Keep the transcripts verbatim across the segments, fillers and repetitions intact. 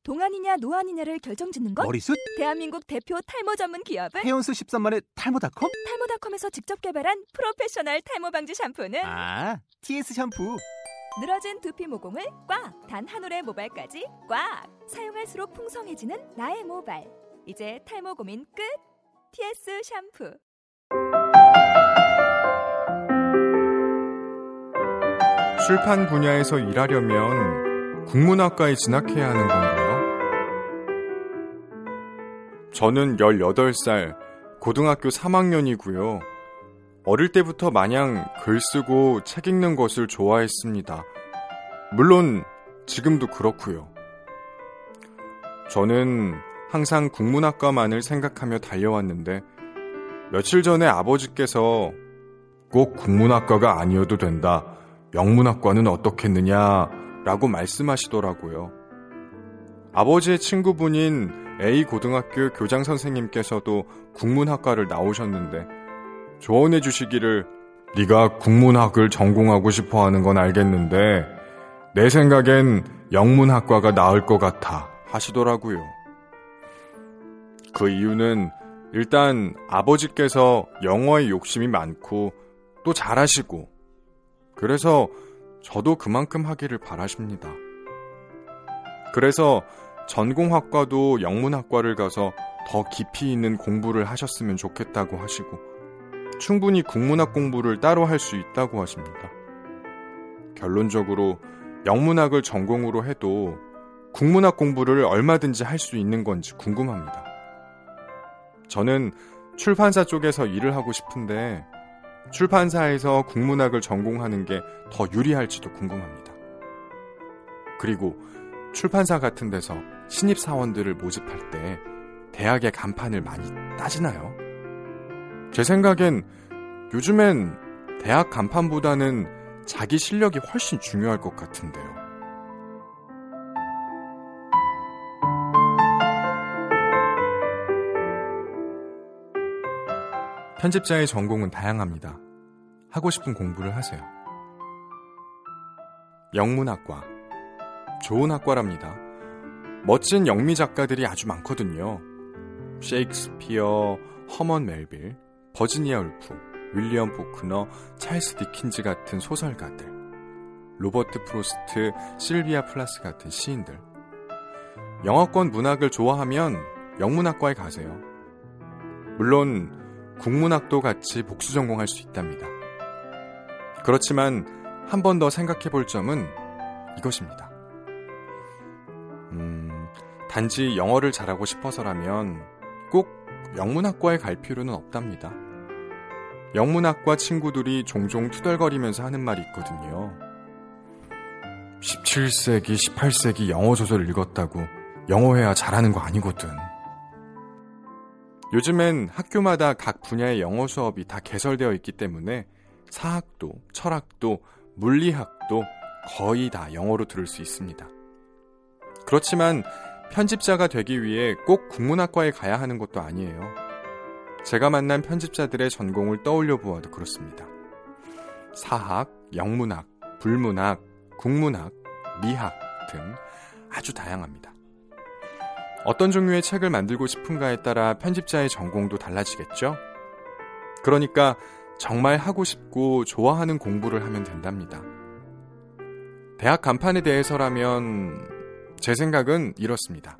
동안이냐 노안이냐를 결정짓는 것? 머리숱? 대한민국 대표 탈모 전문 기업은? 해온수 십삼만의 탈모닷컴? 탈모닷컴에서 직접 개발한 프로페셔널 탈모 방지 샴푸는? 아, 티에스 샴푸! 늘어진 두피 모공을 꽉! 단 한 올의 모발까지 꽉! 사용할수록 풍성해지는 나의 모발. 이제 탈모 고민 끝! 티에스 샴푸. 출판 분야에서 일하려면 국문학과에 진학해야 하는 건가요? 저는 열여덟 살 고등학교 삼 학년이고요. 어릴 때부터 마냥 글 쓰고 책 읽는 것을 좋아했습니다. 물론 지금도 그렇고요. 저는 항상 국문학과만을 생각하며 달려왔는데 며칠 전에 아버지께서 꼭 국문학과가 아니어도 된다. 영문학과는 어떻겠느냐 라고 말씀하시더라고요. 아버지의 친구분인 A 고등학교 교장 선생님께서도 국문학과를 나오셨는데 조언해 주시기를 네가 국문학을 전공하고 싶어하는 건 알겠는데 내 생각엔 영문학과가 나을 것 같아 하시더라고요. 그 이유는 일단 아버지께서 영어에 욕심이 많고 또 잘하시고 그래서 저도 그만큼 하기를 바라십니다. 그래서 전공학과도 영문학과를 가서 더 깊이 있는 공부를 하셨으면 좋겠다고 하시고 충분히 국문학 공부를 따로 할 수 있다고 하십니다. 결론적으로 영문학을 전공으로 해도 국문학 공부를 얼마든지 할 수 있는 건지 궁금합니다. 저는 출판사 쪽에서 일을 하고 싶은데 출판사에서 국문학을 전공하는 게 더 유리할지도 궁금합니다. 그리고 출판사 같은 데서 신입사원들을 모집할 때 대학의 간판을 많이 따지나요? 제 생각엔 요즘엔 대학 간판보다는 자기 실력이 훨씬 중요할 것 같은데요. 편집자의 전공은 다양합니다. 하고 싶은 공부를 하세요. 영문학과. 좋은 학과랍니다. 멋진 영미 작가들이 아주 많거든요. 셰익스피어, 허먼 멜빌, 버지니아 울프, 윌리엄 포크너, 찰스 디킨즈 같은 소설가들, 로버트 프로스트, 실비아 플라스 같은 시인들. 영어권 문학을 좋아하면 영문학과에 가세요. 물론 국문학도 같이 복수 전공할 수 있답니다. 그렇지만 한 번 더 생각해 볼 점은 이것입니다. 음, 단지 영어를 잘하고 싶어서라면 꼭 영문학과에 갈 필요는 없답니다. 영문학과 친구들이 종종 투덜거리면서 하는 말이 있거든요. 십칠 세기, 십팔 세기 영어 소설을 읽었다고 영어해야 잘하는 거 아니거든. 요즘엔 학교마다 각 분야의 영어 수업이 다 개설되어 있기 때문에 사학도, 철학도, 물리학도 거의 다 영어로 들을 수 있습니다. 그렇지만 편집자가 되기 위해 꼭 국문학과에 가야 하는 것도 아니에요. 제가 만난 편집자들의 전공을 떠올려 보아도 그렇습니다. 사학, 영문학, 불문학, 국문학, 미학 등 아주 다양합니다. 어떤 종류의 책을 만들고 싶은가에 따라 편집자의 전공도 달라지겠죠? 그러니까 정말 하고 싶고 좋아하는 공부를 하면 된답니다. 대학 간판에 대해서라면 제 생각은 이렇습니다.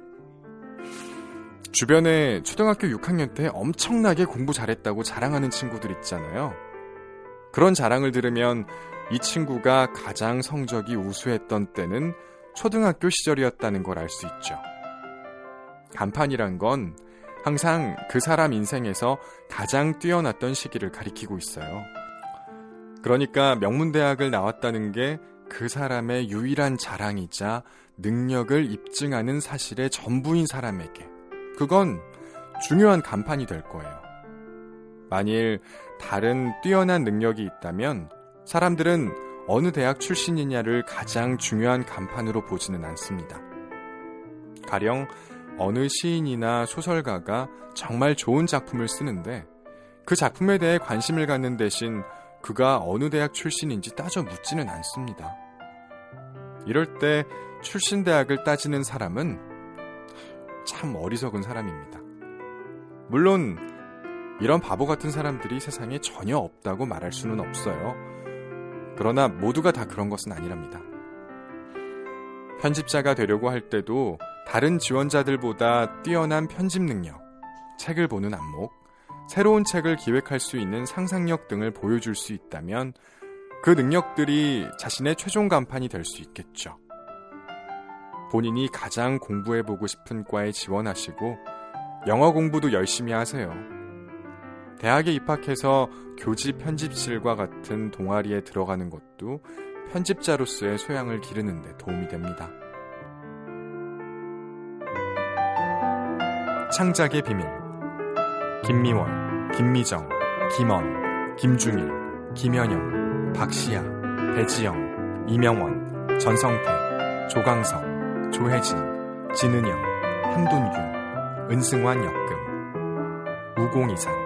주변에 초등학교 육 학년 때 엄청나게 공부 잘했다고 자랑하는 친구들 있잖아요. 그런 자랑을 들으면 이 친구가 가장 성적이 우수했던 때는 초등학교 시절이었다는 걸 알 수 있죠. 간판이란 건 항상 그 사람 인생에서 가장 뛰어났던 시기를 가리키고 있어요. 그러니까 명문대학을 나왔다는 게 그 사람의 유일한 자랑이자 능력을 입증하는 사실의 전부인 사람에게 그건 중요한 간판이 될 거예요. 만일 다른 뛰어난 능력이 있다면 사람들은 어느 대학 출신이냐를 가장 중요한 간판으로 보지는 않습니다. 가령 어느 시인이나 소설가가 정말 좋은 작품을 쓰는데 그 작품에 대해 관심을 갖는 대신 그가 어느 대학 출신인지 따져 묻지는 않습니다. 이럴 때 출신 대학을 따지는 사람은 참 어리석은 사람입니다. 물론 이런 바보 같은 사람들이 세상에 전혀 없다고 말할 수는 없어요. 그러나 모두가 다 그런 것은 아니랍니다. 편집자가 되려고 할 때도 다른 지원자들보다 뛰어난 편집 능력, 책을 보는 안목, 새로운 책을 기획할 수 있는 상상력 등을 보여줄 수 있다면 그 능력들이 자신의 최종 간판이 될 수 있겠죠. 본인이 가장 공부해보고 싶은 과에 지원하시고 영어 공부도 열심히 하세요. 대학에 입학해서 교지 편집실과 같은 동아리에 들어가는 것도 편집자로서의 소양을 기르는 데 도움이 됩니다. 창작의 비밀. 김미월, 김미정, 김언, 김중일, 김현영, 박시아, 배지영, 이명원, 전성태, 조강석, 조혜진, 진은영, 한돈규, 은승환 역금, 우공이산.